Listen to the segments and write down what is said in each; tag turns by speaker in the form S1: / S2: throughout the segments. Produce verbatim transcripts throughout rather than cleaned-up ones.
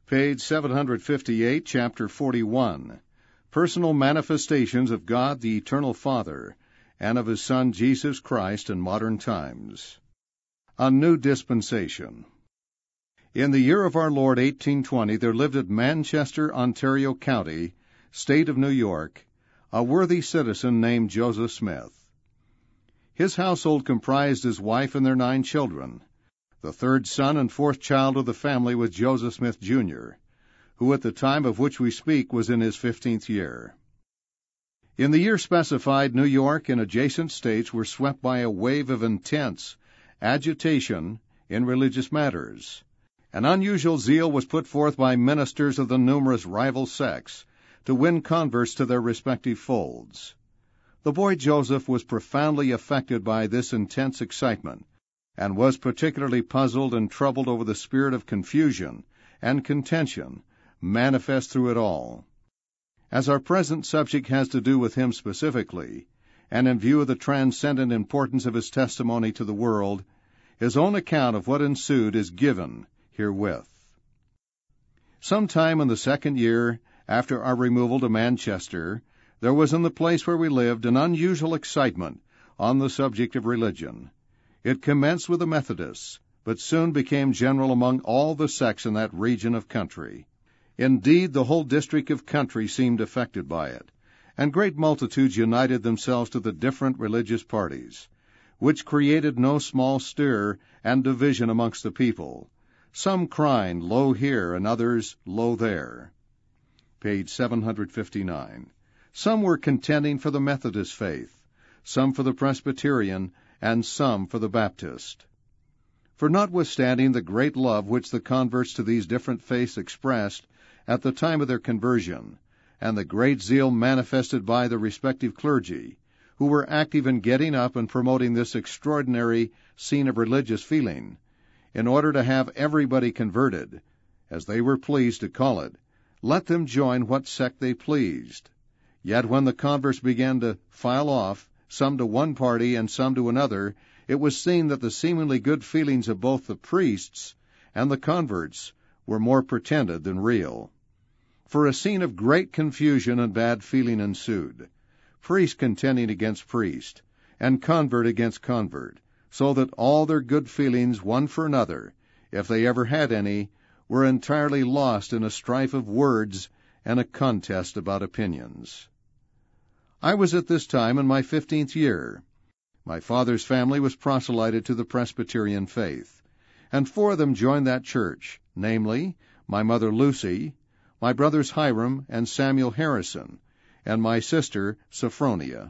S1: Page seven fifty-eight, Chapter forty-one, Personal Manifestations of God the Eternal Father and of His Son Jesus Christ in Modern Times. A New Dispensation. In the year of our Lord eighteen twenty, there lived at Manchester, Ontario County, State of New York, a worthy citizen named Joseph Smith. His household comprised his wife and their nine children. The third son and fourth child of the family was Joseph Smith, Junior, who at the time of which we speak was in his fifteenth year. In the year specified, New York and adjacent states were swept by a wave of intense agitation in religious matters. An unusual zeal was put forth by ministers of the numerous rival sects to win converts to their respective folds. The boy Joseph was profoundly affected by this intense excitement, and was particularly puzzled and troubled over the spirit of confusion and contention manifest through it all. As our present subject has to do with him specifically, and in view of the transcendent importance of his testimony to the world, his own account of what ensued is given herewith. Sometime in the second year after our removal to Manchester, there was in the place where we lived an unusual excitement on the subject of religion. It commenced with the Methodists, but soon became general among all the sects in that region of country. Indeed, the whole district of country seemed affected by it, and great multitudes united themselves to the different religious parties, which created no small stir and division amongst the people, some crying, "Lo here," and others, "Lo there." Page seven fifty-nine. Some were contending for the Methodist faith, some for the Presbyterian, and some for the Baptist. For notwithstanding the great love which the converts to these different faiths expressed at the time of their conversion, and the great zeal manifested by the respective clergy, who were active in getting up and promoting this extraordinary scene of religious feeling, in order to have everybody converted, as they were pleased to call it, let them join what sect they pleased. Yet when the converts began to file off, some to one party and some to another, it was seen that the seemingly good feelings of both the priests and the converts were more pretended than real. For a scene of great confusion and bad feeling ensued, priest contending against priest, and convert against convert, so that all their good feelings one for another, if they ever had any, were entirely lost in a strife of words and a contest about opinions. I was at this time in my fifteenth year. My father's family was proselyted to the Presbyterian faith, and four of them joined that church, namely, my mother Lucy, my brothers Hiram and Samuel Harrison, and my sister Sophronia.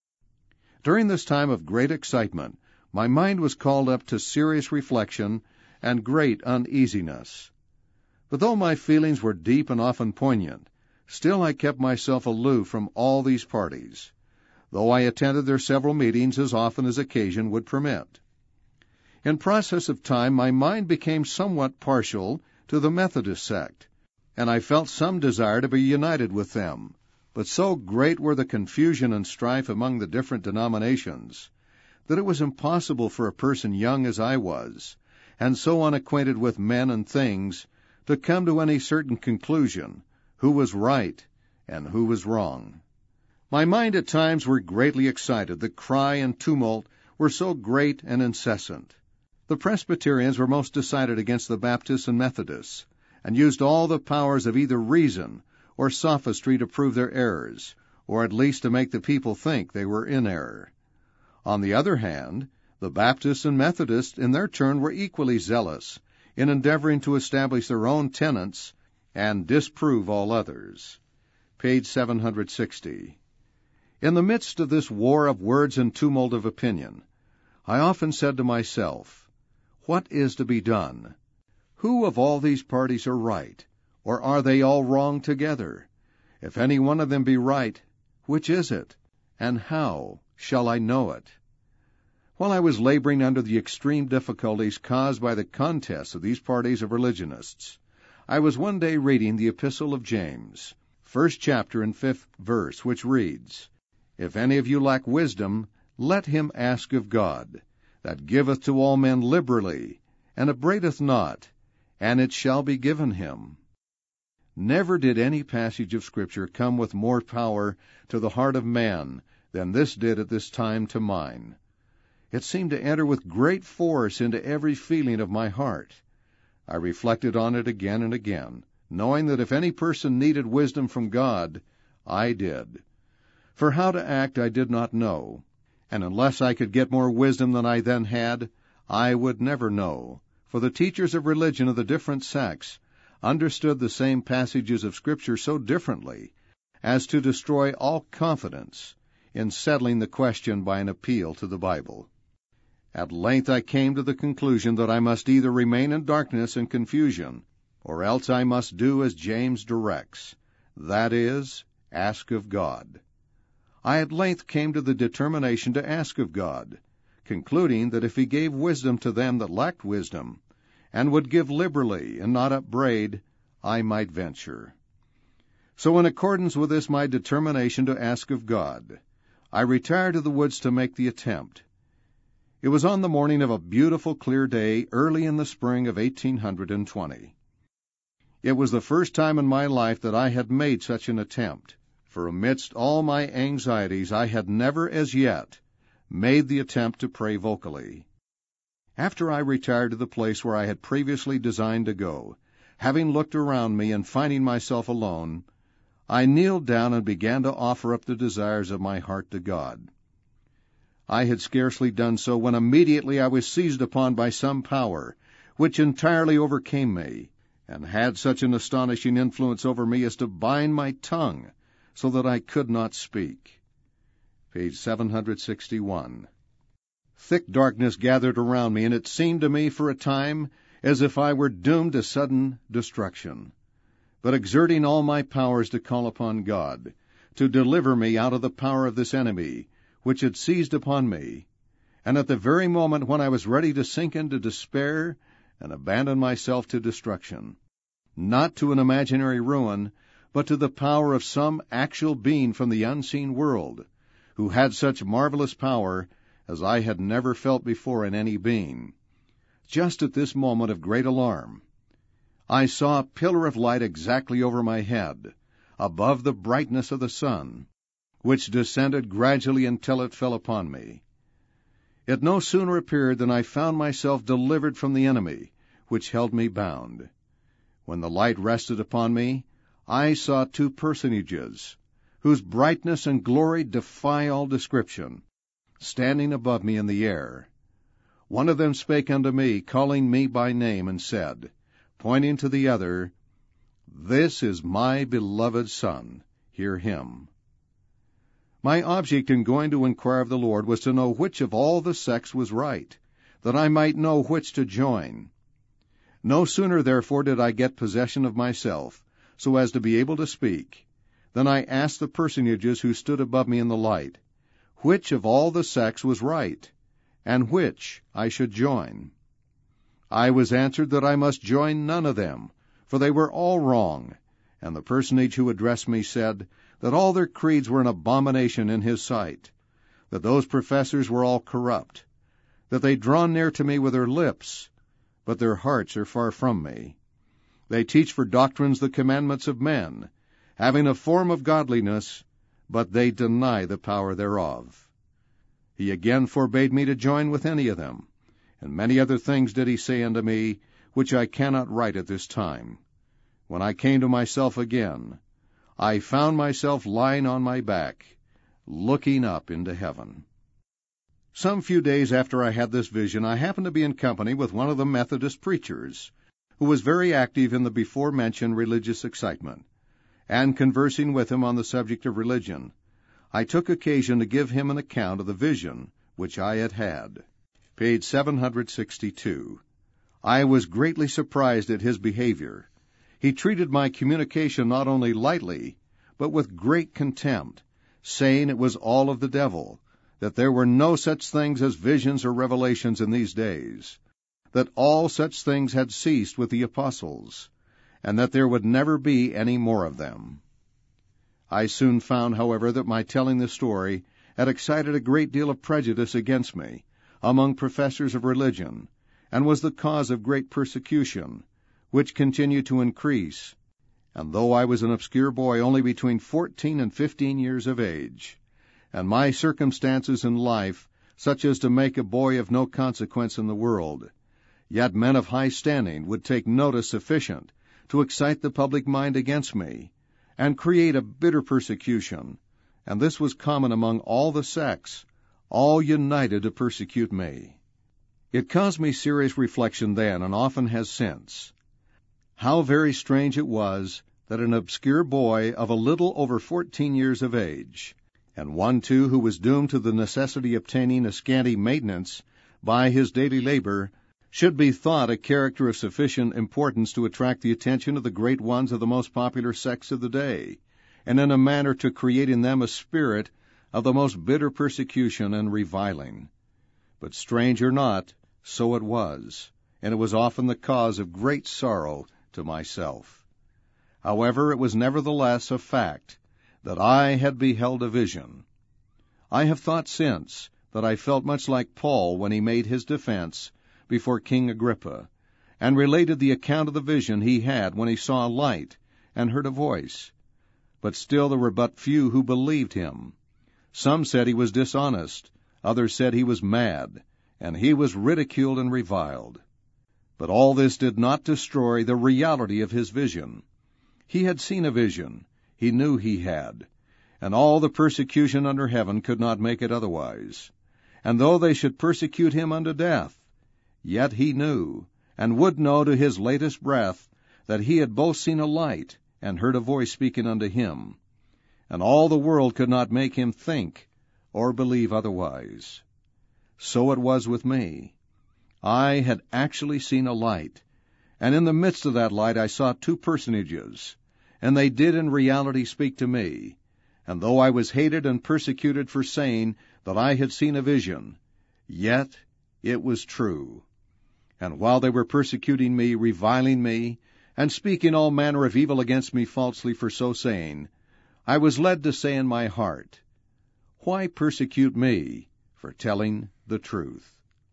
S1: During this time of great excitement, my mind was called up to serious reflection and great uneasiness. But though my feelings were deep and often poignant, still I kept myself aloof from all these parties, though I attended their several meetings as often as occasion would permit. In process of time, my mind became somewhat partial to the Methodist sect, and I felt some desire to be united with them, but so great were the confusion and strife among the different denominations that it was impossible for a person young as I was, and so unacquainted with men and things, to come to any certain conclusion who was right and who was wrong. My mind at times were greatly excited. The cry and tumult were so great and incessant. The Presbyterians were most decided against the Baptists and Methodists, and used all the powers of either reason or sophistry to prove their errors, or at least to make the people think they were in error. On the other hand, the Baptists and Methodists in their turn were equally zealous in endeavoring to establish their own tenets and disprove all others. Page seven sixty. In the midst of this war of words and tumult of opinion, I often said to myself, what is to be done? Who of all these parties are right, or are they all wrong together? If any one of them be right, which is it, and how shall I know it? While I was laboring under the extreme difficulties caused by the contest of these parties of religionists, I was one day reading the Epistle of James, first chapter and fifth verse, which reads, If any of you lack wisdom, let him ask of God, that giveth to all men liberally, and upbraideth not, and it shall be given him. Never did any passage of Scripture come with more power to the heart of man than this did at this time to mine. It seemed to enter with great force into every feeling of my heart. I reflected on it again and again, knowing that if any person needed wisdom from God, I did. For how to act I did not know, and unless I could get more wisdom than I then had, I would never know, for the teachers of religion of the different sects understood the same passages of Scripture so differently as to destroy all confidence in settling the question by an appeal to the Bible. At length I came to the conclusion that I must either remain in darkness and confusion, or else I must do as James directs, that is, ask of God. I at length came to the determination to ask of God, concluding that if he gave wisdom to them that lacked wisdom, and would give liberally and not upbraid, I might venture. So in accordance with this my determination to ask of God, I retired to the woods to make the attempt. It was on the morning of a beautiful clear day early in the spring of eighteen hundred twenty. It was the first time in my life that I had made such an attempt, for amidst all my anxieties I had never as yet made the attempt to pray vocally. After I retired to the place where I had previously designed to go, having looked around me and finding myself alone, I kneeled down and began to offer up the desires of my heart to God. I had scarcely done so when immediately I was seized upon by some power, which entirely overcame me, and had such an astonishing influence over me as to bind my tongue, so that I could not speak. Page seven sixty-one. Thick darkness gathered around me, and it seemed to me for a time as if I were doomed to sudden destruction. But exerting all my powers to call upon God, to deliver me out of the power of this enemy, which had seized upon me, and at the very moment when I was ready to sink into despair and abandon myself to destruction, not to an imaginary ruin, but to the power of some actual being from the unseen world, who had such marvelous power as I had never felt before in any being. Just at this moment of great alarm, I saw a pillar of light exactly over my head, above the brightness of the sun, which descended gradually until it fell upon me. It no sooner appeared than I found myself delivered from the enemy, which held me bound. When the light rested upon me, I saw two personages, whose brightness and glory defy all description, standing above me in the air. One of them spake unto me, calling me by name, and said, pointing to the other, This is my beloved Son, hear him. My object in going to inquire of the Lord was to know which of all the sects was right, that I might know which to join. No sooner, therefore, did I get possession of myself, so as to be able to speak, than I asked the personages who stood above me in the light, which of all the sects was right, and which I should join. I was answered that I must join none of them, for they were all wrong, and the personage who addressed me said that all their creeds were an abomination in his sight, that those professors were all corrupt, that they draw near to me with their lips, but their hearts are far from me. They teach for doctrines the commandments of men, having a form of godliness, but they deny the power thereof. He again forbade me to join with any of them, and many other things did he say unto me, which I cannot write at this time. When I came to myself again, I found myself lying on my back, looking up into heaven. Some few days after I had this vision, I happened to be in company with one of the Methodist preachers, who was very active in the before-mentioned religious excitement, and conversing with him on the subject of religion, I took occasion to give him an account of the vision which I had had. Page seven sixty-two. I was greatly surprised at his behavior. He treated my communication not only lightly, but with great contempt, saying it was all of the devil, that there were no such things as visions or revelations in these days, that all such things had ceased with the apostles, and that there would never be any more of them. I soon found, however, that my telling the story had excited a great deal of prejudice against me among professors of religion, and was the cause of great persecution, which continued to increase, and though I was an obscure boy only between fourteen and fifteen years of age, and my circumstances in life such as to make a boy of no consequence in the world, yet men of high standing would take notice sufficient to excite the public mind against me, and create a bitter persecution, and this was common among all the sects, all united to persecute me. It caused me serious reflection then, and often has since, how very strange it was that an obscure boy of a little over fourteen years of age, and one too who was doomed to the necessity of obtaining a scanty maintenance by his daily labor, should be thought a character of sufficient importance to attract the attention of the great ones of the most popular sects of the day, and in a manner to create in them a spirit of the most bitter persecution and reviling. But strange or not, so it was, and it was often the cause of great sorrow to myself. However, it was nevertheless a fact that I had beheld a vision. I have thought since that I felt much like Paul when he made his defense before King Agrippa, and related the account of the vision he had when he saw a light and heard a voice. But still there were but few who believed him. Some said he was dishonest, others said he was mad, and he was ridiculed and reviled. But all this did not destroy the reality of his vision. He had seen a vision, he knew he had, and all the persecution under heaven could not make it otherwise. And though they should persecute him unto death, yet he knew, and would know to his latest breath, that he had both seen a light and heard a voice speaking unto him, and all the world could not make him think or believe otherwise. So it was with me. I had actually seen a light, and in the midst of that light I saw two personages, and they did in reality speak to me, and though I was hated and persecuted for saying that I had seen a vision, yet it was true. And while they were persecuting me, reviling me, and speaking all manner of evil against me falsely for so saying, I was led to say in my heart, Why persecute me for telling the truth?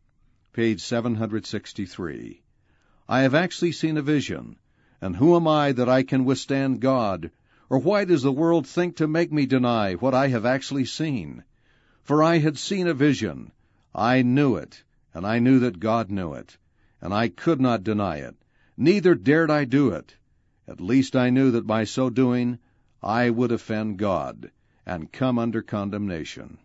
S1: Page seven hundred sixty-three. I have actually seen a vision, and who am I that I can withstand God? Or why does the world think to make me deny what I have actually seen? For I had seen a vision, I knew it, and I knew that God knew it, and I could not deny it, neither dared I do it. At least I knew that by so doing I would offend God, and come under condemnation.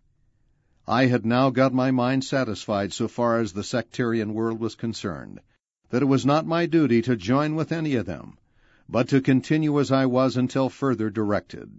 S1: I had now got my mind satisfied so far as the sectarian world was concerned, that it was not my duty to join with any of them, but to continue as I was until further directed.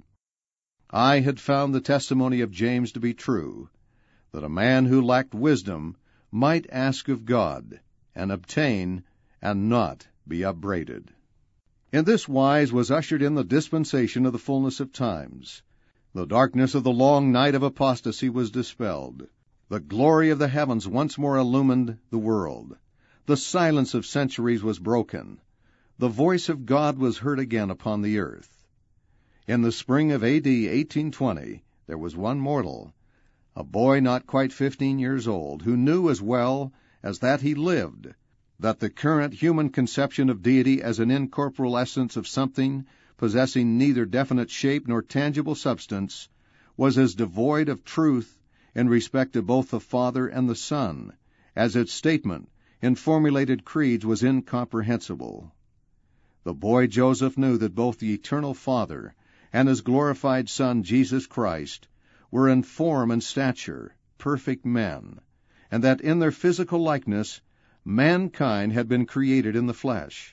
S1: I had found the testimony of James to be true, that a man who lacked wisdom might ask of God, and obtain, and not be upbraided. In this wise was ushered in the dispensation of the fullness of times. The darkness of the long night of apostasy was dispelled. The glory of the heavens once more illumined the world. The silence of centuries was broken. The voice of God was heard again upon the earth. In the spring of A D eighteen twenty, there was one mortal, a boy not quite fifteen years old, who knew as well as that he lived that the current human conception of deity as an incorporeal essence of something possessing neither definite shape nor tangible substance was as devoid of truth in respect to both the Father and the Son, as its statement in formulated creeds was incomprehensible. The boy Joseph knew that both the eternal Father and his glorified Son, Jesus Christ, were in form and stature perfect men, and that in their physical likeness mankind had been created in the flesh.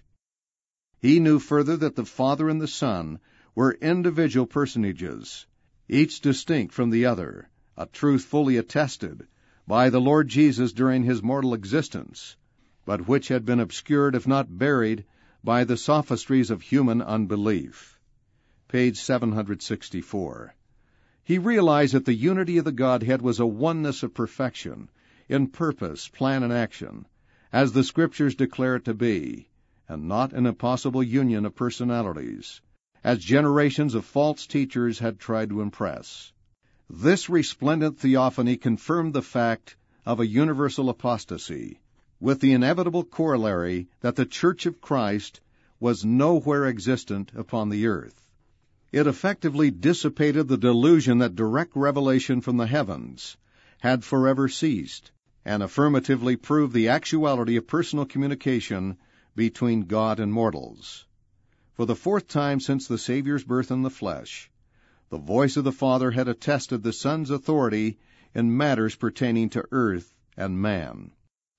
S1: He knew further that the Father and the Son were individual personages, each distinct from the other, a truth fully attested by the Lord Jesus during his mortal existence, but which had been obscured, if not buried, by the sophistries of human unbelief. Page seven hundred sixty-four. He realized that the unity of the Godhead was a oneness of perfection, in purpose, plan, and action, as the Scriptures declare it to be, and not an impossible union of personalities, as generations of false teachers had tried to impress. This resplendent theophany confirmed the fact of a universal apostasy, with the inevitable corollary that the Church of Christ was nowhere existent upon the earth. It effectively dissipated the delusion that direct revelation from the heavens had forever ceased, and affirmatively proved the actuality of personal communication between God and mortals. For the fourth time since the Savior's birth in the flesh, the voice of the Father had attested the Son's authority in matters pertaining to earth and man.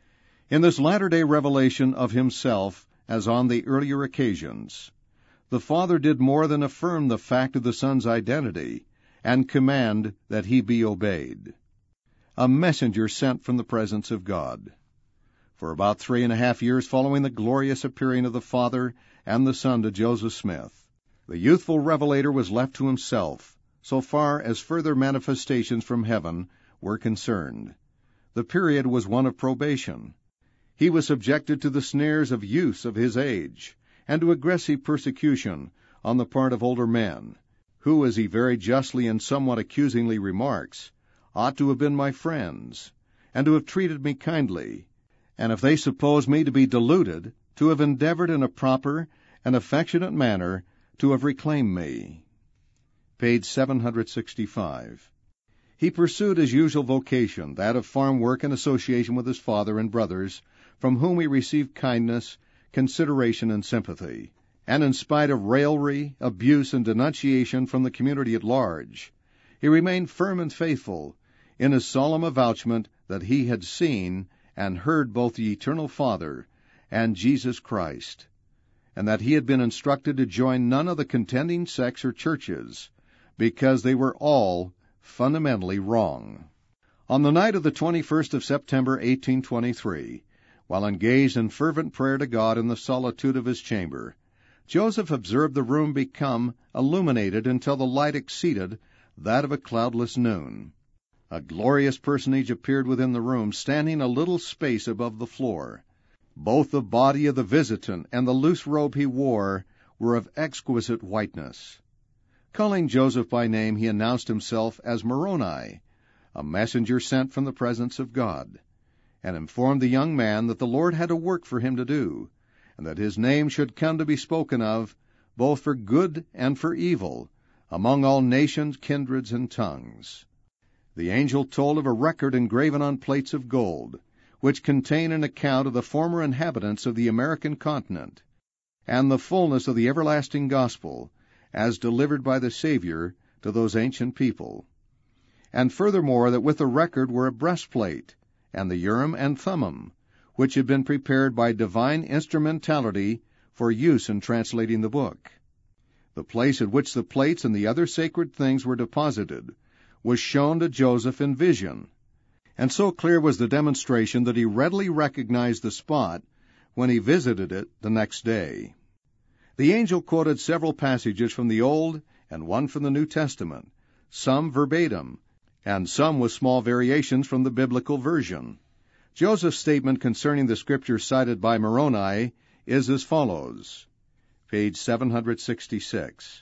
S1: In this latter-day revelation of himself, as on the earlier occasions, the Father did more than affirm the fact of the Son's identity and command that he be obeyed. A messenger sent from the presence of God. For about three and a half years following the glorious appearing of the Father and the Son to Joseph Smith, the youthful revelator was left to himself, so far as further manifestations from heaven were concerned. The period was one of probation. He was subjected to the snares of youths of his age, and to aggressive persecution on the part of older men, who, as he very justly and somewhat accusingly remarks, ought to have been my friends, and to have treated me kindly, and if they suppose me to be deluded, to have endeavored in a proper and affectionate manner to have reclaimed me. Page seven hundred sixty-five. He pursued his usual vocation, that of farm work and association with his father and brothers, from whom he received kindness, consideration, and sympathy, and in spite of raillery, abuse, and denunciation from the community at large, he remained firm and faithful in his solemn avouchment that he had seen and heard both the Eternal Father and Jesus Christ, and that he had been instructed to join none of the contending sects or churches, because they were all fundamentally wrong. On the night of the twenty-first of September, eighteen twenty-three, while engaged in fervent prayer to God in the solitude of his chamber, Joseph observed the room become illuminated until the light exceeded that of a cloudless noon. A glorious personage appeared within the room, standing a little space above the floor. Both the body of the visitant and the loose robe he wore were of exquisite whiteness. Calling Joseph by name, he announced himself as Moroni, a messenger sent from the presence of God, and informed the young man that the Lord had a work for him to do, and that his name should come to be spoken of, both for good and for evil, among all nations, kindreds, and tongues. The angel told of a record engraven on plates of gold, which contain an account of the former inhabitants of the American continent, and the fullness of the everlasting gospel, as delivered by the Savior to those ancient people. And furthermore, that with the record were a breastplate, and the Urim and Thummim, which had been prepared by divine instrumentality for use in translating the book. The place at which the plates and the other sacred things were deposited was shown to Joseph in vision, and so clear was the demonstration that he readily recognized the spot when he visited it the next day. The angel quoted several passages from the Old and one from the New Testament, some verbatim, and some with small variations from the biblical version. Joseph's statement concerning the scripture cited by Moroni is as follows, page seven hundred sixty-six.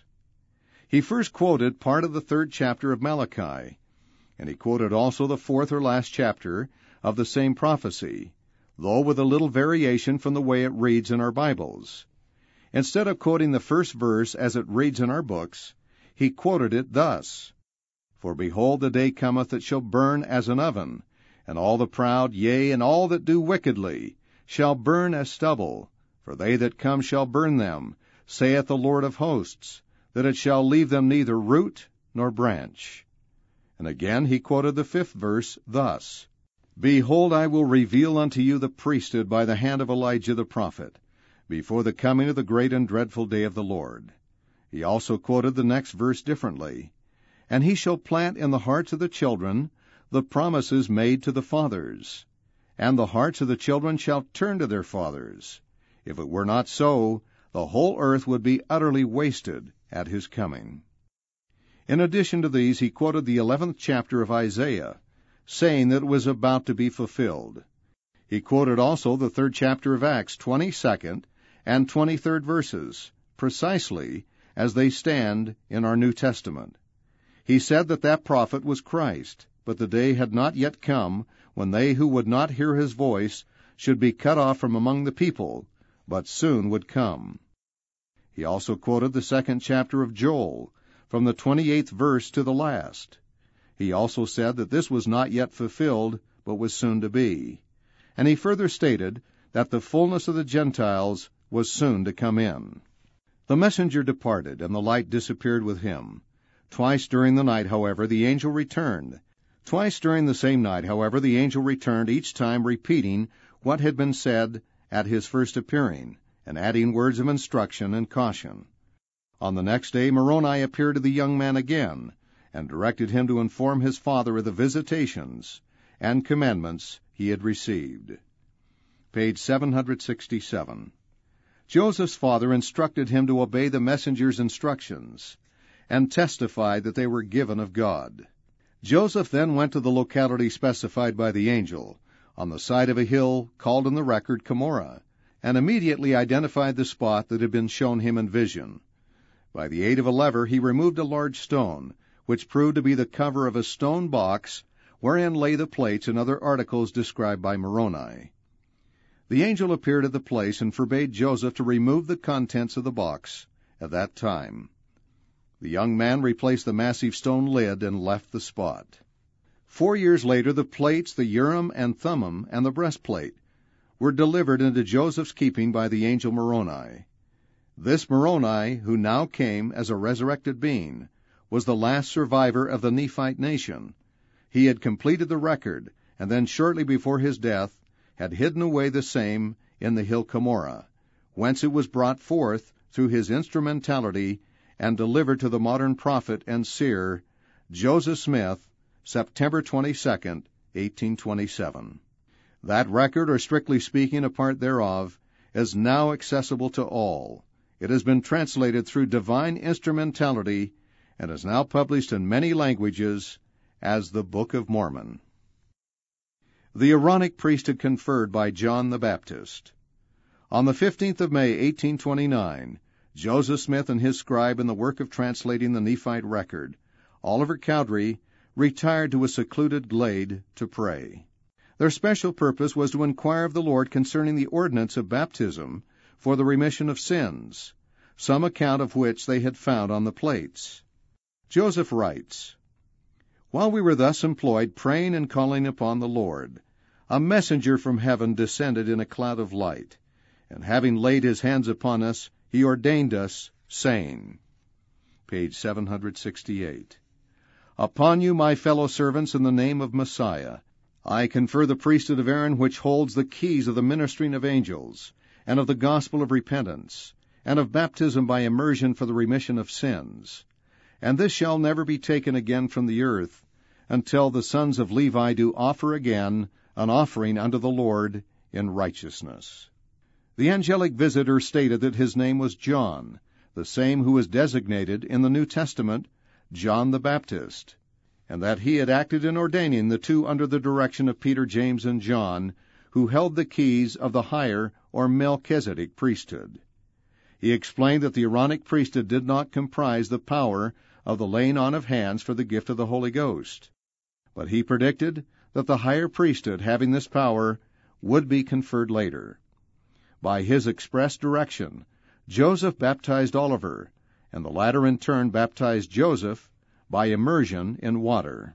S1: He first quoted part of the third chapter of Malachi, and he quoted also the fourth or last chapter of the same prophecy, though with a little variation from the way it reads in our Bibles. Instead of quoting the first verse as it reads in our books, he quoted it thus, For behold, the day cometh that shall burn as an oven, and all the proud, yea, and all that do wickedly, shall burn as stubble. For they that come shall burn them, saith the Lord of hosts, that it shall leave them neither root nor branch. And again he quoted the fifth verse thus, Behold, I will reveal unto you the priesthood by the hand of Elijah the prophet, before the coming of the great and dreadful day of the Lord. He also quoted the next verse differently, And he shall plant in the hearts of the children the promises made to the fathers, and the hearts of the children shall turn to their fathers. If it were not so, the whole earth would be utterly wasted at his coming. In addition to these, he quoted the eleventh chapter of Isaiah, saying that it was about to be fulfilled. He quoted also the third chapter of Acts, twenty-second and twenty-third verses, precisely as they stand in our New Testament. He said that that prophet was Christ, but the day had not yet come when they who would not hear his voice should be cut off from among the people, but soon would come. He also quoted the second chapter of Joel, from the twenty-eighth verse to the last. He also said that this was not yet fulfilled, but was soon to be. And he further stated that the fullness of the Gentiles was soon to come in. The messenger departed, and the light disappeared with him. Twice during the night, however, the angel returned. Twice during the same night, however, the angel returned, each time repeating what had been said at his first appearing, and adding words of instruction and caution. On the next day Moroni appeared to the young man again, and directed him to inform his father of the visitations and commandments he had received. Page seven sixty-seven. Joseph's father instructed him to obey the messenger's instructions, and testified that they were given of God. Joseph then went to the locality specified by the angel, on the side of a hill called in the record Cumorah, and immediately identified the spot that had been shown him in vision. By the aid of a lever he removed a large stone, which proved to be the cover of a stone box wherein lay the plates and other articles described by Moroni. The angel appeared at the place and forbade Joseph to remove the contents of the box at that time. The young man replaced the massive stone lid and left the spot. Four years later, the plates, the Urim and Thummim, and the breastplate were delivered into Joseph's keeping by the angel Moroni. This Moroni, who now came as a resurrected being, was the last survivor of the Nephite nation. He had completed the record, and then shortly before his death had hidden away the same in the hill Cumorah, whence it was brought forth through his instrumentality and delivered to the modern prophet and seer, Joseph Smith, September twenty-second, eighteen twenty-seven. That record, or strictly speaking, a part thereof, is now accessible to all. It has been translated through divine instrumentality and is now published in many languages as the Book of Mormon. The Aaronic priesthood conferred by John the Baptist. On the fifteenth of May, eighteen twenty-nine, Joseph Smith and his scribe in the work of translating the Nephite record, Oliver Cowdery, retired to a secluded glade to pray. Their special purpose was to inquire of the Lord concerning the ordinance of baptism for the remission of sins, some account of which they had found on the plates. Joseph writes, "While we were thus employed, praying and calling upon the Lord, a messenger from heaven descended in a cloud of light, and having laid his hands upon us, he ordained us, saying," page seven sixty-eight, "Upon you, my fellow servants, in the name of Messiah, I confer the priesthood of Aaron, which holds the keys of the ministering of angels, and of the gospel of repentance, and of baptism by immersion for the remission of sins. And this shall never be taken again from the earth, until the sons of Levi do offer again an offering unto the Lord in righteousness." The angelic visitor stated that his name was John, the same who is designated in the New Testament John the Baptist, and that he had acted in ordaining the two under the direction of Peter, James, and John, who held the keys of the higher or Melchizedek priesthood. He explained that the Aaronic priesthood did not comprise the power of the laying on of hands for the gift of the Holy Ghost, but he predicted that the higher priesthood, having this power, would be conferred later. By his express direction, Joseph baptized Oliver, and the latter in turn baptized Joseph by immersion in water.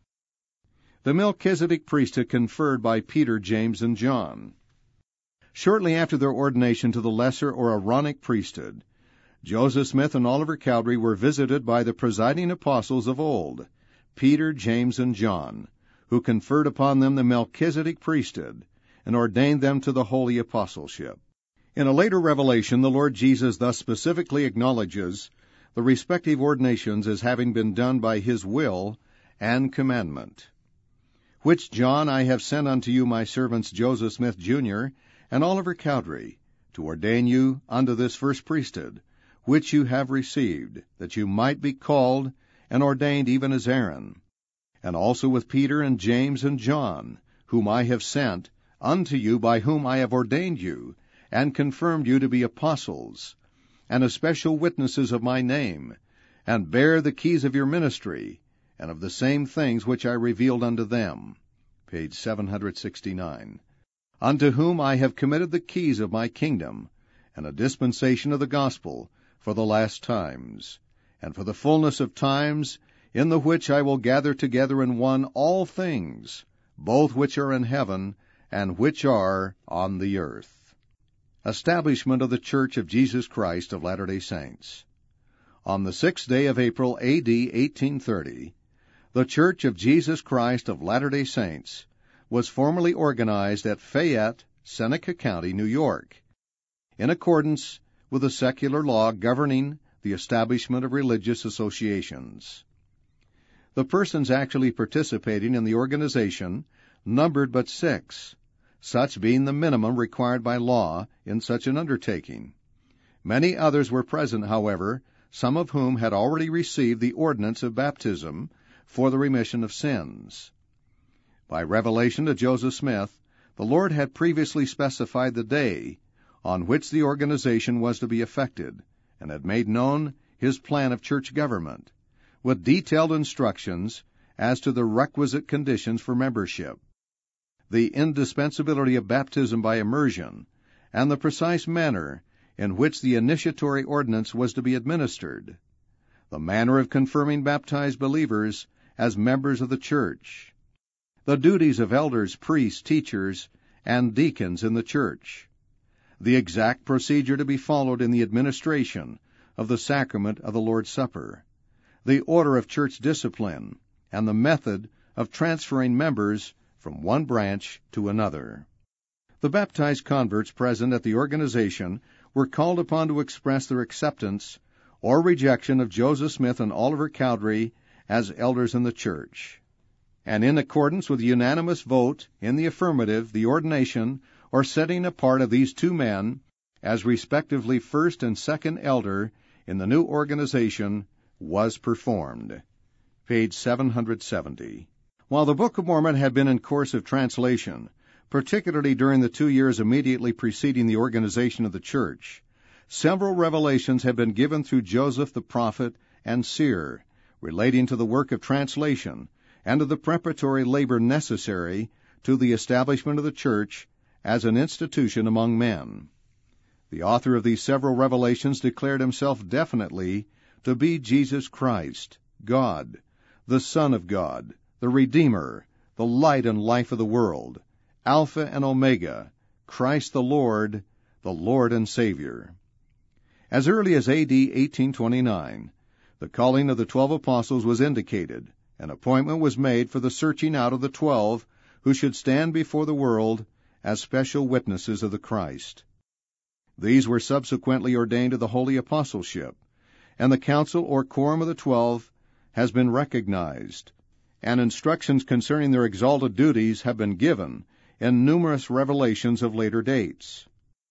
S1: The Melchizedek priesthood conferred by Peter, James, and John. Shortly after their ordination to the lesser or Aaronic priesthood, Joseph Smith and Oliver Cowdery were visited by the presiding apostles of old, Peter, James, and John, who conferred upon them the Melchizedek priesthood and ordained them to the holy apostleship. In a later revelation, the Lord Jesus thus specifically acknowledges the respective ordinations as having been done by his will and commandment. "Which, John, I have sent unto you my servants Joseph Smith, Junior, and Oliver Cowdery, to ordain you unto this first priesthood, which you have received, that you might be called and ordained even as Aaron. And also with Peter and James and John, whom I have sent unto you, by whom I have ordained you, and confirmed you to be apostles, and especial witnesses of my name, and bear the keys of your ministry, and of the same things which I revealed unto them." Page seven sixty-nine. "Unto whom I have committed the keys of my kingdom, and a dispensation of the gospel, for the last times, and for the fullness of times, in the which I will gather together in one all things, both which are in heaven, and which are on the earth. Establishment of the Church of Jesus Christ of Latter-day Saints. On the sixth day of April, A D eighteen thirty, the Church of Jesus Christ of Latter-day Saints was formally organized at Fayette, Seneca County, New York, in accordance with the secular law governing the establishment of religious associations. The persons actually participating in the organization numbered but six, such being the minimum required by law in such an undertaking. Many others were present, however, some of whom had already received the ordinance of baptism for the remission of sins. By revelation to Joseph Smith, the Lord had previously specified the day on which the organization was to be effected, and had made known his plan of church government, with detailed instructions as to the requisite conditions for membership, the indispensability of baptism by immersion, and the precise manner in which the initiatory ordinance was to be administered, the manner of confirming baptized believers as members of the church, the duties of elders, priests, teachers, and deacons in the church, the exact procedure to be followed in the administration of the sacrament of the Lord's Supper, the order of church discipline, and the method of transferring members from one branch to another. The baptized converts present at the organization were called upon to express their acceptance or rejection of Joseph Smith and Oliver Cowdery as elders in the church, and in accordance with unanimous vote in the affirmative, the ordination or setting apart of these two men as respectively first and second elder in the new organization was performed. Page seven hundred seventy. While the Book of Mormon had been in course of translation, particularly during the two years immediately preceding the organization of the church, several revelations had been given through Joseph the prophet and seer relating to the work of translation and to the preparatory labor necessary to the establishment of the church as an institution among men. The author of these several revelations declared himself definitely to be Jesus Christ, God, the Son of God, the Redeemer, the light and life of the world, Alpha and Omega, Christ the Lord, the Lord and Savior. As early as A D eighteen twenty-nine, the calling of the twelve apostles was indicated. An appointment was made for the searching out of the twelve who should stand before the world as special witnesses of the Christ. These were subsequently ordained to the holy apostleship, and the council or quorum of the twelve has been recognized, and instructions concerning their exalted duties have been given in numerous revelations of later dates.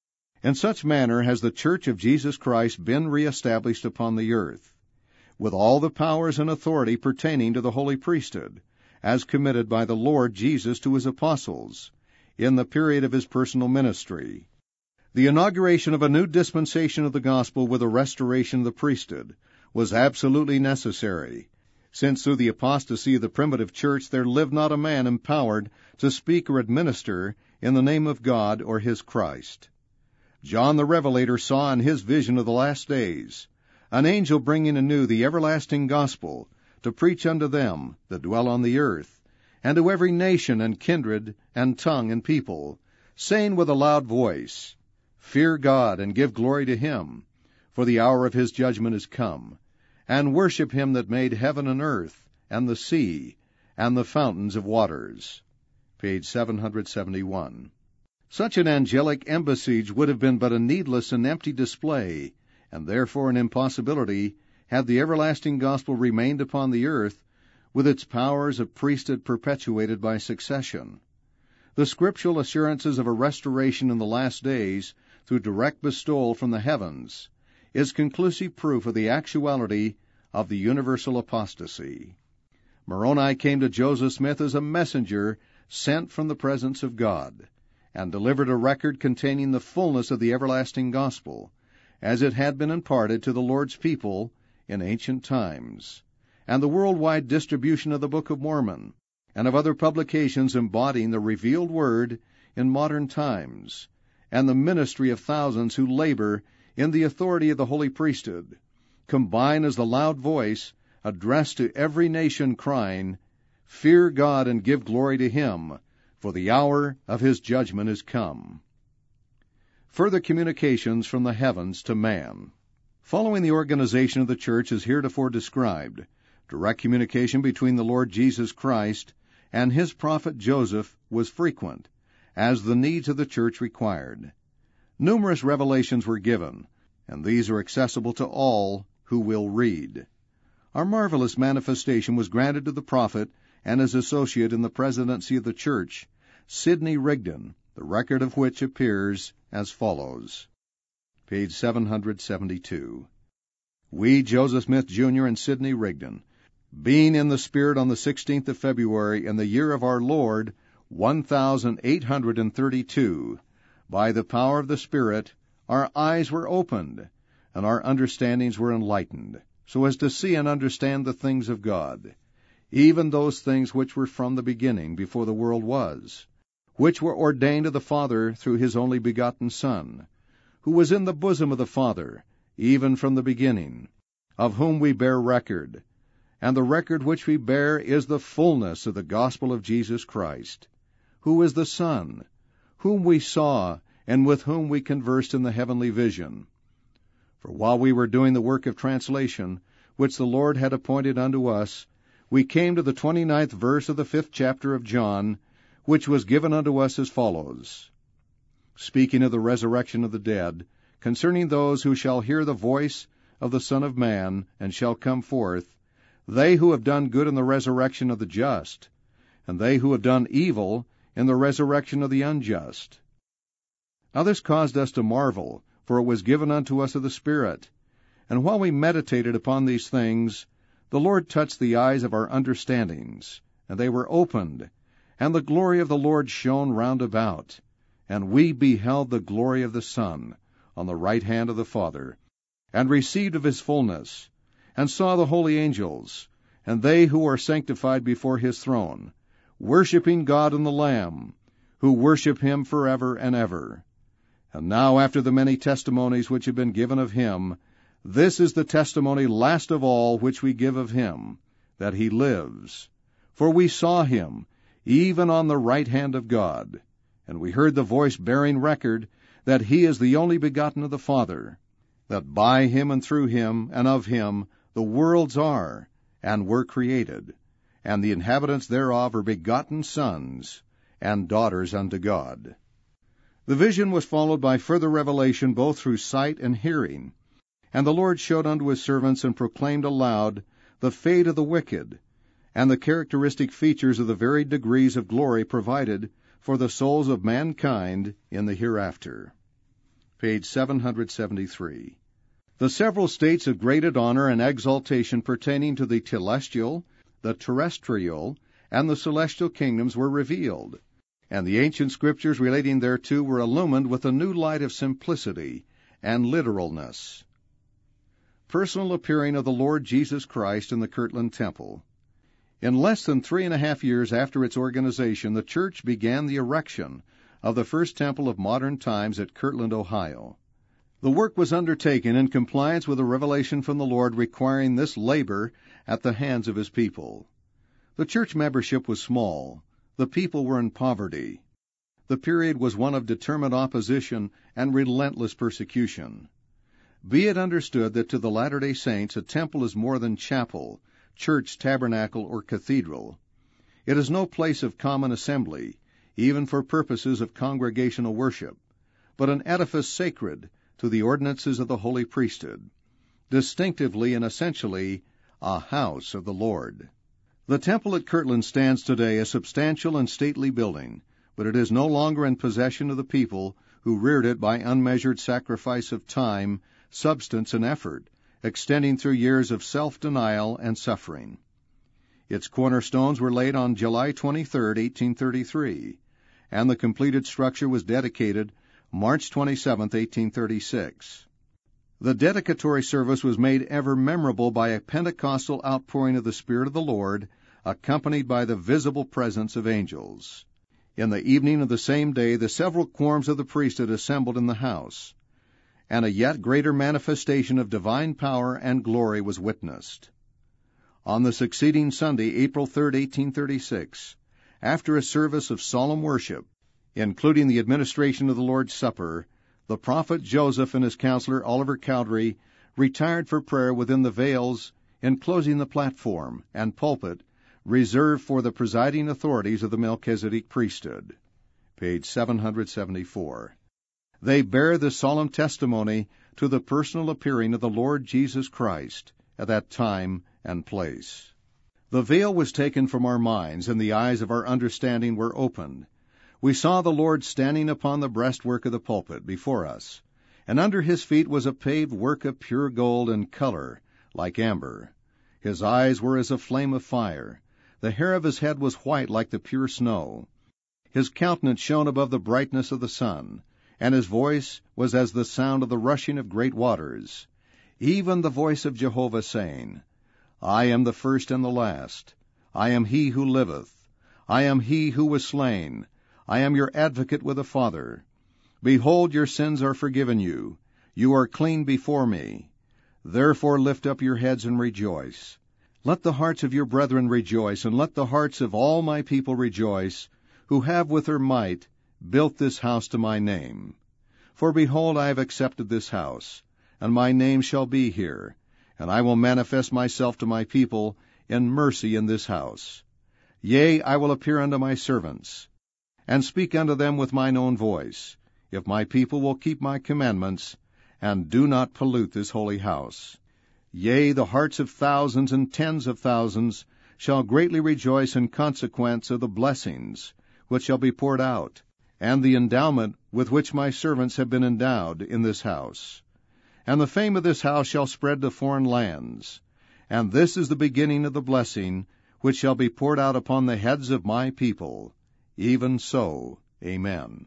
S1: In such manner has the Church of Jesus Christ been reestablished upon the earth, with all the powers and authority pertaining to the holy priesthood, as committed by the Lord Jesus to his apostles in the period of his personal ministry. The inauguration of a new dispensation of the gospel with the restoration of the priesthood was absolutely necessary, since through the apostasy of the primitive church there lived not a man empowered to speak or administer in the name of God or his Christ. John the Revelator saw in his vision of the last days an angel bringing anew the everlasting gospel to preach unto them that dwell on the earth, and to every nation and kindred and tongue and people, saying with a loud voice, Fear God, and give glory to him, for the hour of his judgment is come, and worship him that made heaven and earth, and the sea, and the fountains of waters. Page seven hundred seventy-one. Such an angelic embassage would have been but a needless and empty display, and therefore an impossibility, had the everlasting gospel remained upon the earth, with its powers of priesthood perpetuated by succession. The scriptural assurances of a restoration in the last days, through direct bestowal from the heavens, is conclusive proof of the actuality of the universal apostasy. Moroni came to Joseph Smith as a messenger sent from the presence of God, and delivered a record containing the fullness of the everlasting gospel, as it had been imparted to the Lord's people in ancient times, and the worldwide distribution of the Book of Mormon, and of other publications embodying the revealed word in modern times, and the ministry of thousands who labor in the authority of the holy priesthood, combine as the loud voice addressed to every nation, crying, "Fear God and give glory to Him, for the hour of His judgment is come." Further communications from the heavens to man. Following the organization of the church as heretofore described, direct communication between the Lord Jesus Christ and His prophet Joseph was frequent, as the needs of the church required. Numerous revelations were given, and these are accessible to all who will read. Our marvelous manifestation was granted to the prophet and his associate in the presidency of the church, Sidney Rigdon, the record of which appears as follows. Page seven hundred seventy-two. We, Joseph Smith, Junior and Sidney Rigdon, being in the Spirit on the sixteenth of February in the year of our Lord, one thousand eight hundred thirty-two, by the power of the Spirit, our eyes were opened, and our understandings were enlightened, so as to see and understand the things of God, even those things which were from the beginning, before the world was, which were ordained of the Father through His only begotten Son, who was in the bosom of the Father, even from the beginning, of whom we bear record. And the record which we bear is the fullness of the gospel of Jesus Christ, who is the Son, whom we saw, and with whom we conversed in the heavenly vision. For while we were doing the work of translation, which the Lord had appointed unto us, we came to the twenty-ninth verse of the fifth chapter of John, which was given unto us as follows. Speaking of the resurrection of the dead, concerning those who shall hear the voice of the Son of Man, and shall come forth, they who have done good in the resurrection of the just, and they who have done evil in the resurrection of the unjust. Now this caused us to marvel, for it was given unto us of the Spirit. And while we meditated upon these things, the Lord touched the eyes of our understandings, and they were opened, and the glory of the Lord shone round about, and we beheld the glory of the Son on the right hand of the Father, and received of His fullness, and saw the holy angels, and they who are sanctified before His throne, worshipping God and the Lamb, who worship Him forever and ever. And now, after the many testimonies which have been given of Him, this is the testimony last of all which we give of Him, that He lives. For we saw Him, even on the right hand of God, and we heard the voice bearing record that He is the only begotten of the Father, that by Him and through Him and of Him the worlds are, and were created, and the inhabitants thereof are begotten sons and daughters unto God. The vision was followed by further revelation both through sight and hearing, and the Lord showed unto His servants and proclaimed aloud the fate of the wicked, and the characteristic features of the varied degrees of glory provided for the souls of mankind in the hereafter. Page seven hundred seventy-three. The several states of graded honor and exaltation pertaining to the telestial, the terrestrial, and the celestial kingdoms were revealed, and the ancient scriptures relating thereto were illumined with a new light of simplicity and literalness. Personal appearing of the Lord Jesus Christ in the Kirtland Temple. In less than three and a half years after its organization, the church began the erection of the first temple of modern times at Kirtland, Ohio. The work was undertaken in compliance with a revelation from the Lord requiring this labor at the hands of His people. The church membership was small. The people were in poverty. The period was one of determined opposition and relentless persecution. Be it understood that to the Latter-day Saints a temple is more than chapel, church, tabernacle, or cathedral. It is no place of common assembly, even for purposes of congregational worship, but an edifice sacred to the ordinances of the holy priesthood, distinctively and essentially a house of the Lord. The temple at Kirtland stands today a substantial and stately building, but it is no longer in possession of the people who reared it by unmeasured sacrifice of time, substance, and effort, extending through years of self-denial and suffering. Its cornerstones were laid on July twenty-third, eighteen thirty-three, and the completed structure was dedicated March twenty-seventh, eighteen thirty-six. The dedicatory service was made ever memorable by a Pentecostal outpouring of the Spirit of the Lord, accompanied by the visible presence of angels. In the evening of the same day, the several quorums of the priesthood assembled in the house, and a yet greater manifestation of divine power and glory was witnessed. On the succeeding Sunday, April third, eighteen thirty-six, after a service of solemn worship, including the administration of the Lord's Supper, the prophet Joseph and his counselor Oliver Cowdery retired for prayer within the veils enclosing the platform and pulpit reserved for the presiding authorities of the Melchizedek priesthood. Page seven seventy-four. They bear the solemn testimony to the personal appearing of the Lord Jesus Christ at that time and place. The veil was taken from our minds, and the eyes of our understanding were opened. We saw the Lord standing upon the breastwork of the pulpit before us, and under his feet was a paved work of pure gold in color, like amber. His eyes were as a flame of fire. The hair of his head was white like the pure snow. His countenance shone above the brightness of the sun, and his voice was as the sound of the rushing of great waters, even the voice of Jehovah, saying, I am the first and the last. I am he who liveth. I am he who was slain. I am your advocate with the Father. Behold, your sins are forgiven you. You are clean before me. Therefore lift up your heads and rejoice. Let the hearts of your brethren rejoice, and let the hearts of all my people rejoice, who have with their might built this house to my name. For behold, I have accepted this house, and my name shall be here, and I will manifest myself to my people in mercy in this house. Yea, I will appear unto my servants, and speak unto them with mine own voice, if my people will keep my commandments, and do not pollute this holy house. Yea, the hearts of thousands and tens of thousands shall greatly rejoice in consequence of the blessings which shall be poured out, and the endowment with which my servants have been endowed in this house. And the fame of this house shall spread to foreign lands. And this is the beginning of the blessing which shall be poured out upon the heads of my people. Even so, Amen.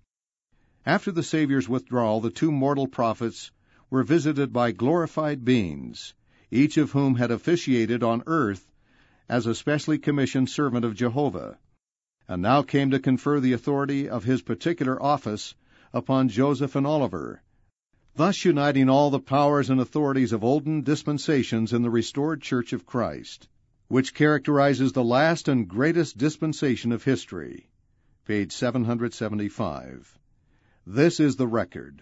S1: After the Savior's withdrawal, the two mortal prophets were visited by glorified beings, each of whom had officiated on earth as a specially commissioned servant of Jehovah, and now came to confer the authority of his particular office upon Joseph and Oliver, thus uniting all the powers and authorities of olden dispensations in the restored Church of Christ, which characterizes the last and greatest dispensation of history. Page seven seventy-five. This is the record.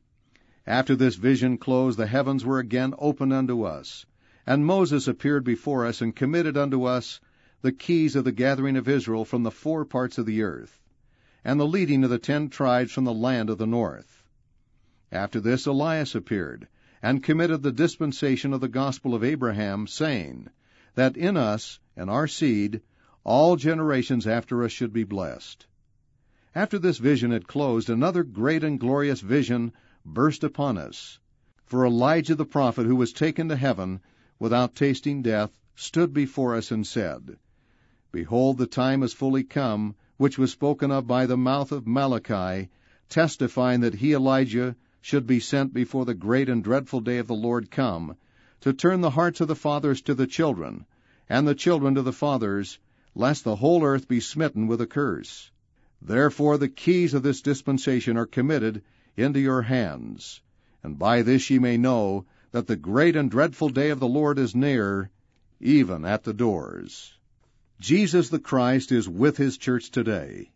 S1: After this vision closed, the heavens were again opened unto us, and Moses appeared before us and committed unto us the keys of the gathering of Israel from the four parts of the earth, and the leading of the ten tribes from the land of the north. After this Elias appeared, and committed the dispensation of the gospel of Abraham, saying, that in us and our seed all generations after us should be blessed. After this vision had closed, another great and glorious vision burst upon us. For Elijah the prophet, who was taken to heaven without tasting death, stood before us and said, Behold, the time is fully come, which was spoken of by the mouth of Malachi, testifying that he, Elijah, should be sent before the great and dreadful day of the Lord come, to turn the hearts of the fathers to the children, and the children to the fathers, lest the whole earth be smitten with a curse. Therefore the keys of this dispensation are committed into your hands, and by this ye may know that the great and dreadful day of the Lord is near, even at the doors. Jesus the Christ is with his church today.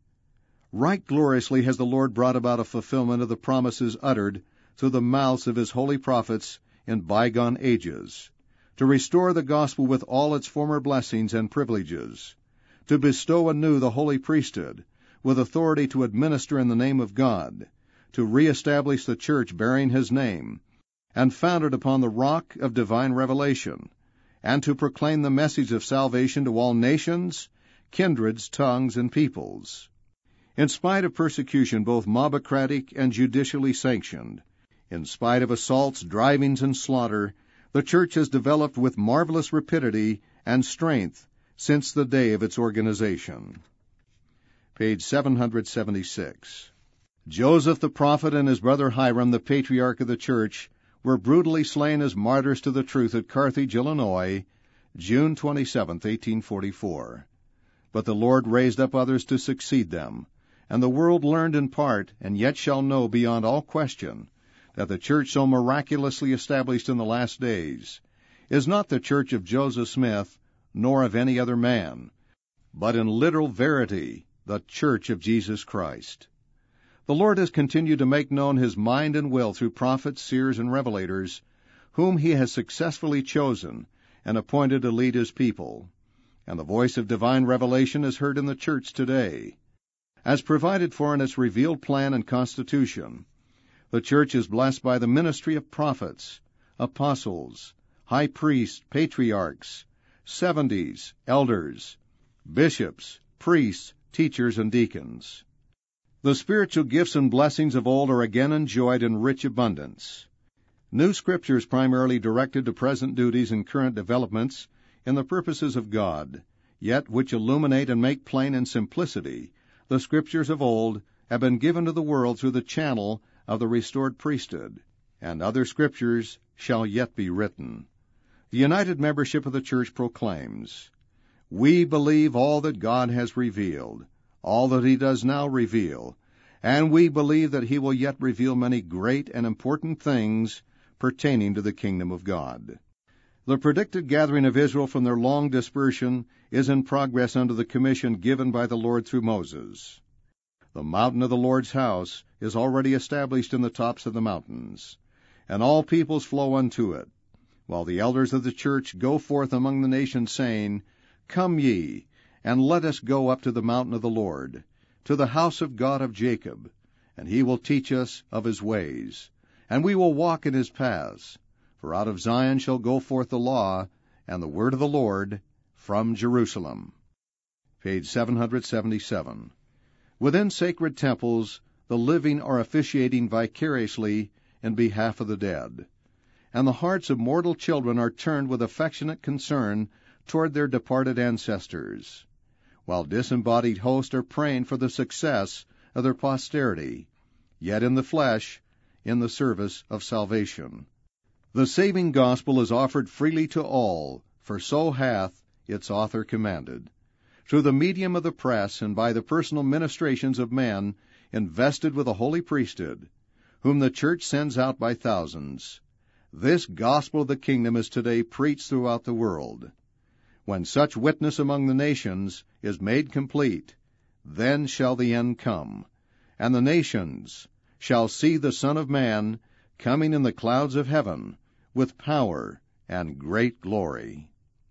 S1: Right gloriously has the Lord brought about a fulfillment of the promises uttered through the mouths of his holy prophets in bygone ages, to restore the gospel with all its former blessings and privileges, to bestow anew the holy priesthood, with authority to administer in the name of God, to re-establish the church bearing his name, and founded upon the rock of divine revelation, and to proclaim the message of salvation to all nations, kindreds, tongues, and peoples. In spite of persecution, both mobocratic and judicially sanctioned, in spite of assaults, drivings, and slaughter, the church has developed with marvelous rapidity and strength since the day of its organization. Page seven seventy-six. Joseph the prophet and his brother Hiram, the patriarch of the church, were brutally slain as martyrs to the truth at Carthage, Illinois, June twenty-seventh, eighteen forty-four. But the Lord raised up others to succeed them, and the world learned in part, and yet shall know beyond all question, that the church so miraculously established in the last days is not the church of Joseph Smith, nor of any other man, but in literal verity the church of Jesus Christ. The Lord has continued to make known His mind and will through prophets, seers, and revelators, whom He has successfully chosen and appointed to lead His people, and the voice of divine revelation is heard in the church today. As provided for in its revealed plan and constitution, the church is blessed by the ministry of prophets, apostles, high priests, patriarchs, seventies, elders, bishops, priests, teachers, and deacons. The spiritual gifts and blessings of old are again enjoyed in rich abundance. New Scriptures primarily directed to present duties and current developments in the purposes of God, yet which illuminate and make plain in simplicity the Scriptures of old, have been given to the world through the channel of the restored priesthood, and other Scriptures shall yet be written. The united membership of the church proclaims, "We believe all that God has revealed, all that He does now reveal, and we believe that He will yet reveal many great and important things pertaining to the kingdom of God." The predicted gathering of Israel from their long dispersion is in progress under the commission given by the Lord through Moses. The mountain of the Lord's house is already established in the tops of the mountains, and all peoples flow unto it, while the elders of the church go forth among the nations, saying, "Come ye, and let us go up to the mountain of the Lord, to the house of God of Jacob, and He will teach us of His ways, and we will walk in His paths. For out of Zion shall go forth the law, and the word of the Lord from Jerusalem." Page seven seventy-seven. Within sacred temples, the living are officiating vicariously in behalf of the dead, and the hearts of mortal children are turned with affectionate concern toward their departed ancestors, while disembodied hosts are praying for the success of their posterity, yet in the flesh, in the service of salvation. The saving gospel is offered freely to all, for so hath its author commanded, through the medium of the press and by the personal ministrations of men invested with a holy priesthood, whom the church sends out by thousands. This gospel of the kingdom is today preached throughout the world. When such witness among the nations is made complete, then shall the end come, and the nations shall see the Son of Man coming in the clouds of heaven with power and great glory.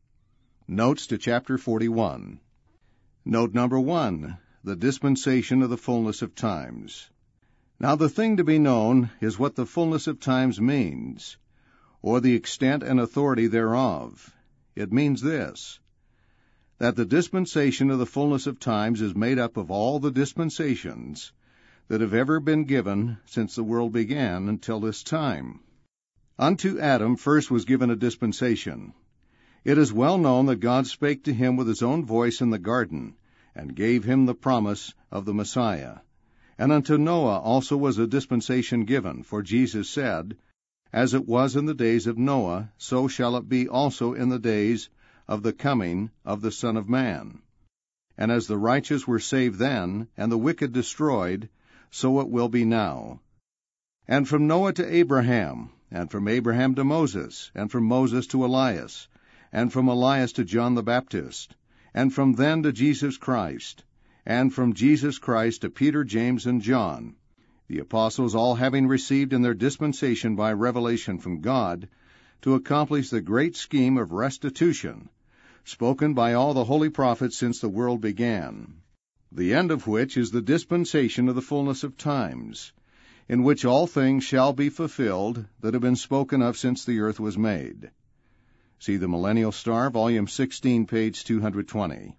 S1: Notes to chapter forty-one. Note number one, the dispensation of the fullness of times. Now the thing to be known is what the fullness of times means, or the extent and authority thereof. It means this, that the dispensation of the fullness of times is made up of all the dispensations that have ever been given since the world began until this time. Unto Adam first was given a dispensation. It is well known that God spake to him with His own voice in the garden, and gave him the promise of the Messiah. And unto Noah also was a dispensation given, for Jesus said, "As it was in the days of Noah, so shall it be also in the days of the coming of the Son of Man. And as the righteous were saved then, and the wicked destroyed, so it will be now. And from Noah to Abraham, and from Abraham to Moses, and from Moses to Elias, and from Elias to John the Baptist, and from then to Jesus Christ, and from Jesus Christ to Peter, James, and John, the apostles all having received in their dispensation by revelation from God, to accomplish the great scheme of restitution, spoken by all the holy prophets since the world began, the end of which is the dispensation of the fullness of times, in which all things shall be fulfilled that have been spoken of since the earth was made." See the Millennial Star, Volume sixteen, page two hundred twenty.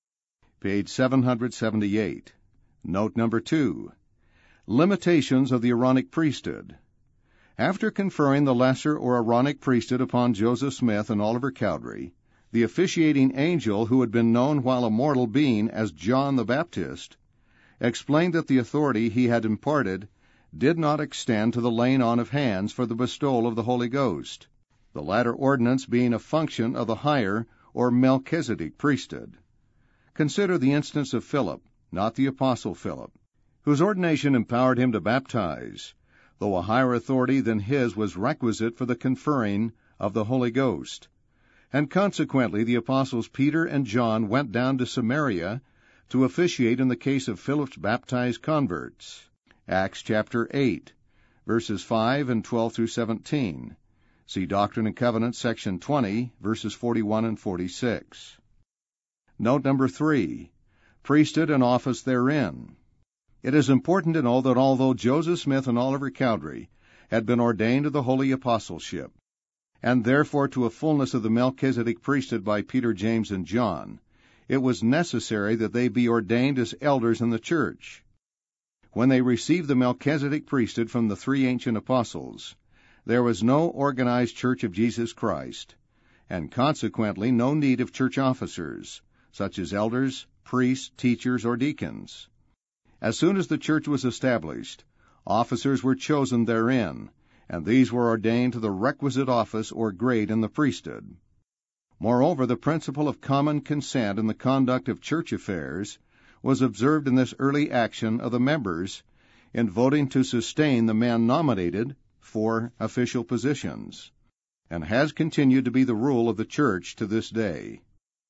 S1: Page seven hundred seventy-eight. Note number two. Limitations of the Aaronic priesthood. After conferring the lesser or Aaronic priesthood upon Joseph Smith and Oliver Cowdery, the officiating angel, who had been known while a mortal being as John the Baptist, explained that the authority he had imparted did not extend to the laying on of hands for the bestowal of the Holy Ghost, the latter ordinance being a function of the higher or Melchizedek priesthood. Consider the instance of Philip, not the Apostle Philip, whose ordination empowered him to baptize, though a higher authority than his was requisite for the conferring of the Holy Ghost. And consequently the apostles Peter and John went down to Samaria to officiate in the case of Philip's baptized converts. Acts chapter eight, verses five and twelve through seventeen. See Doctrine and Covenants, section twenty, verses forty-one and forty-six. Note number three, priesthood and office therein. It is important to know that although Joseph Smith and Oliver Cowdery had been ordained to the holy apostleship, and therefore to a fullness of the Melchizedek priesthood by Peter, James, and John, it was necessary that they be ordained as elders in the church. When they received the Melchizedek priesthood from the three ancient apostles, there was no organized church of Jesus Christ, and consequently no need of church officers, such as elders, priests, teachers, or deacons. As soon as the church was established, officers were chosen therein, and these were ordained to the requisite office or grade in the priesthood. Moreover, the principle of common consent in the conduct of church affairs was observed in this early action of the members in voting to sustain the men nominated for official positions, and has continued to be the rule of the church to this day.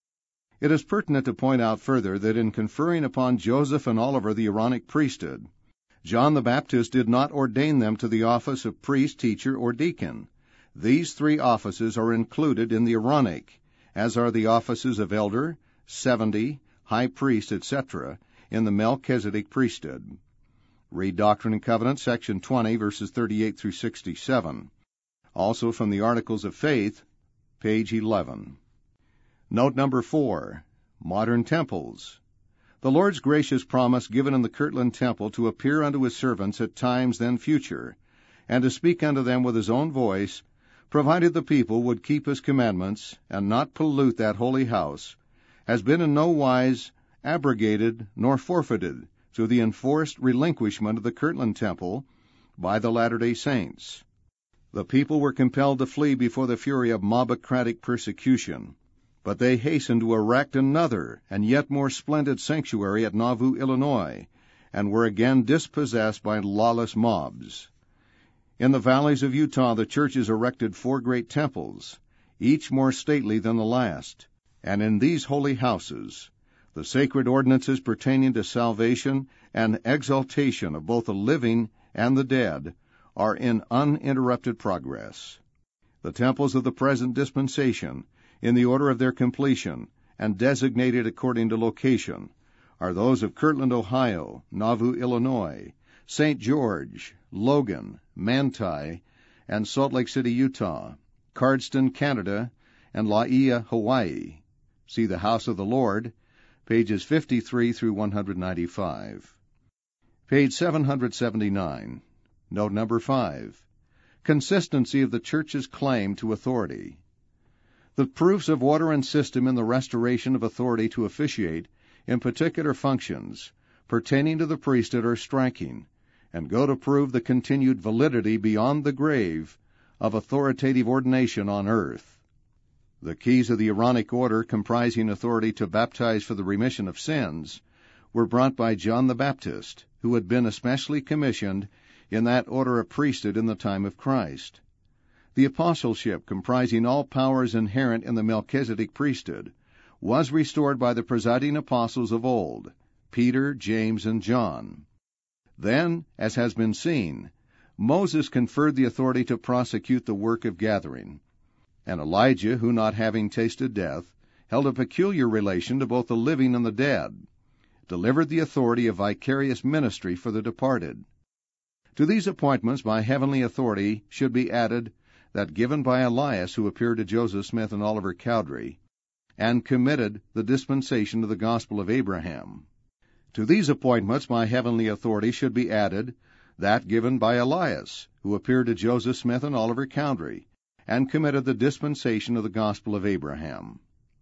S1: It is pertinent to point out further that in conferring upon Joseph and Oliver the Aaronic priesthood, John the Baptist did not ordain them to the office of priest, teacher, or deacon. These three offices are included in the Aaronic, as are the offices of elder, seventy, high priest, et cetera, in the Melchizedek priesthood. Read Doctrine and Covenants, section twenty, verses thirty-eight through sixty-seven. Also from the Articles of Faith, page eleven. Note number four, modern temples. The Lord's gracious promise given in the Kirtland Temple to appear unto his servants at times then future, and to speak unto them with his own voice, provided the people would keep his commandments, and not pollute that holy house, has been in no wise abrogated nor forfeited through the enforced relinquishment of the Kirtland Temple by the Latter-day Saints. The people were compelled to flee before the fury of mobocratic persecution, but they hastened to erect another and yet more splendid sanctuary at Nauvoo, Illinois, and were again dispossessed by lawless mobs. In the valleys of Utah the churches erected four great temples, each more stately than the last, and in these holy houses the sacred ordinances pertaining to salvation and exaltation of both the living and the dead are in uninterrupted progress. The temples of the present dispensation, in the order of their completion, and designated according to location, are those of Kirtland, Ohio, Nauvoo, Illinois, Saint George, Logan, Manti, and Salt Lake City, Utah, Cardston, Canada, and Laia, Hawaii. See the House of the Lord, pages fifty-three through one ninety-five. Page seven seventy-nine. Note number five. Consistency of the Church's claim to authority. The proofs of order and system in the restoration of authority to officiate in particular functions pertaining to the priesthood are striking, and go to prove the continued validity beyond the grave of authoritative ordination on earth. The keys of the Aaronic order, comprising authority to baptize for the remission of sins, were brought by John the Baptist, who had been especially commissioned in that order of priesthood in the time of Christ. The apostleship, comprising all powers inherent in the Melchizedek priesthood, was restored by the presiding apostles of old, Peter, James, and John. Then, as has been seen, Moses conferred the authority to prosecute the work of gathering, and Elijah, who, not having tasted death, held a peculiar relation to both the living and the dead, delivered the authority of vicarious ministry for the departed. To these appointments by heavenly authority should be added that given by Elias, who appeared to Joseph Smith and Oliver Cowdery, and committed the dispensation of the gospel of Abraham. To these appointments by heavenly authority should be added that given by Elias, who appeared to Joseph Smith and Oliver Cowdery, and committed the dispensation of the gospel of Abraham.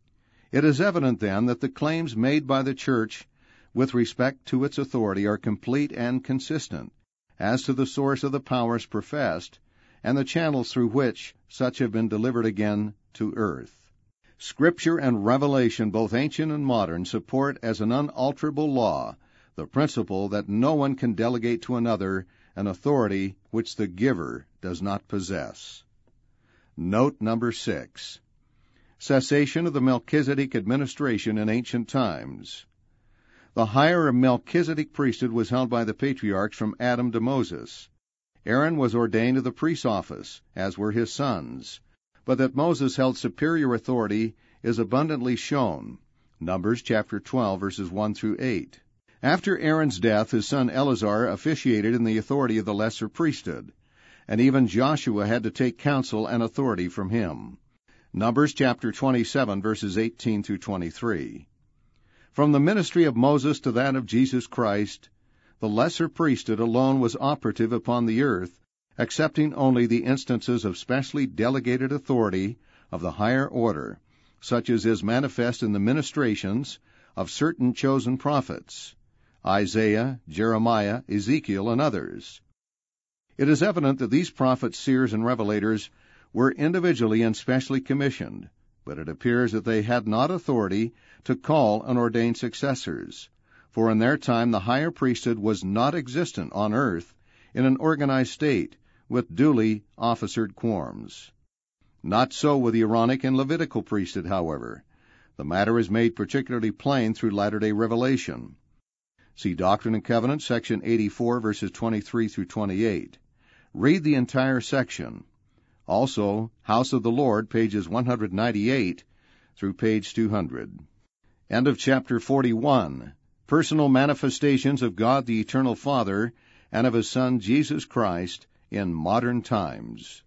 S1: It is evident, then, that the claims made by the Church with respect to its authority are complete and consistent as to the source of the powers professed, and the channels through which such have been delivered again to earth. Scripture and revelation, both ancient and modern, support as an unalterable law the principle that no one can delegate to another an authority which the giver does not possess. Note number six. Cessation of the Melchizedek administration in ancient times. The higher Melchizedek priesthood was held by the patriarchs from Adam to Moses. Aaron was ordained to the priest's office, as were his sons. But that Moses held superior authority is abundantly shown. Numbers chapter twelve, verses one through eight. After Aaron's death, his son Eleazar officiated in the authority of the lesser priesthood, and even Joshua had to take counsel and authority from him. Numbers chapter twenty-seven, verses eighteen through twenty-three. From the ministry of Moses to that of Jesus Christ, the lesser priesthood alone was operative upon the earth, accepting only the instances of specially delegated authority of the higher order, such as is manifest in the ministrations of certain chosen prophets, Isaiah, Jeremiah, Ezekiel, and others. It is evident that these prophets, seers, and revelators were individually and specially commissioned, but it appears that they had not authority to call and ordain successors, for in their time the higher priesthood was not existent on earth in an organized state with duly officered quorums. Not so with the Aaronic and Levitical priesthood, however. The matter is made particularly plain through latter-day revelation. See Doctrine and Covenants, section eighty-four, verses twenty-three through twenty-eight. Read the entire section. Also, House of the Lord, pages one hundred ninety-eight through page two hundred. End of chapter forty-one. Personal manifestations of God the Eternal Father and of His Son Jesus Christ in modern times.